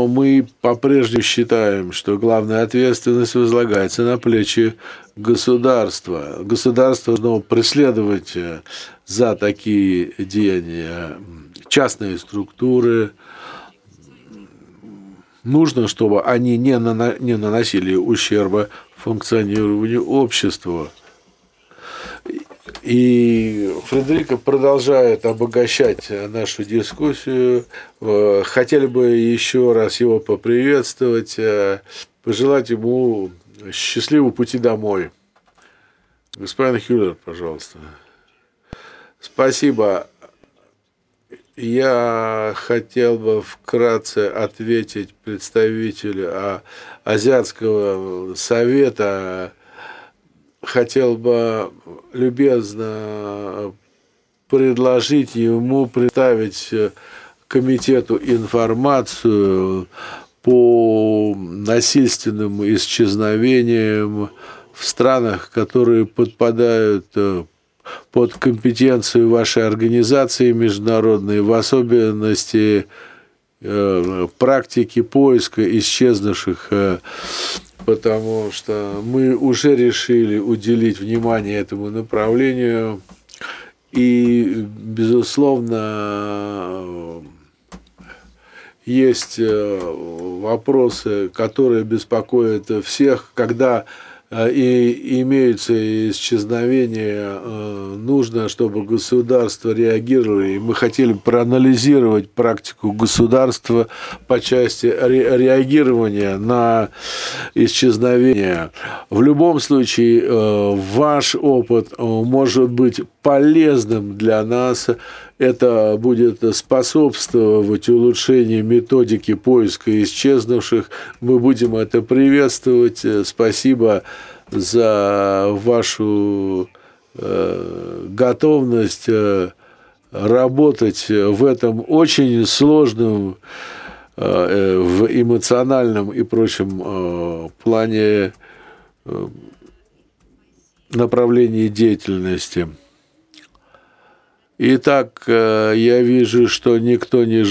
Но мы по-прежнему считаем, что главная ответственность возлагается на плечи государства. Государство должно преследовать за такие деяния частные структуры. Нужно, чтобы они не наносили ущерба функционированию общества. И Фредерико продолжает обогащать нашу дискуссию. Хотели бы еще раз его поприветствовать, пожелать ему счастливого пути домой. Господин Хюллер, пожалуйста. Спасибо. Я хотел бы вкратце ответить представителю Азиатского совета. Хотел бы любезно предложить ему представить комитету информацию по насильственным исчезновениям в странах, которые подпадают под компетенцию вашей организации международной, в особенности практики поиска исчезнувших, потому что мы уже решили уделить внимание этому направлению, и, безусловно, есть вопросы, которые беспокоят всех, когда имеются исчезновения, нужно, чтобы государство реагировало. И мы хотели проанализировать практику государства по части реагирования на исчезновения. В любом случае, ваш опыт может быть полезным для нас. Это будет способствовать улучшению методики поиска исчезнувших. Мы будем это приветствовать. Спасибо за вашу готовность работать в этом очень сложном в эмоциональном и прочем плане направлении деятельности. Итак, я вижу, что никто не